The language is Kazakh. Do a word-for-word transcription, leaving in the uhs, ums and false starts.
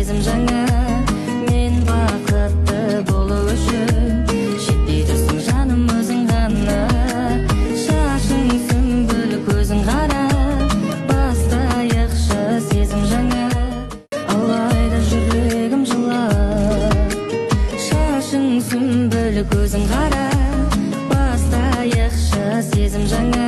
сезім жаңа. Мен бақытты болу үшін жетпей тұрсың жаным өзің ғана. Шашың сүмбіл көзің қара, бастайықшы сезім жаңа. Алайда жүрегім жылап, шашың сүмбіл көзің қара, бастайықшы сезім жаңа.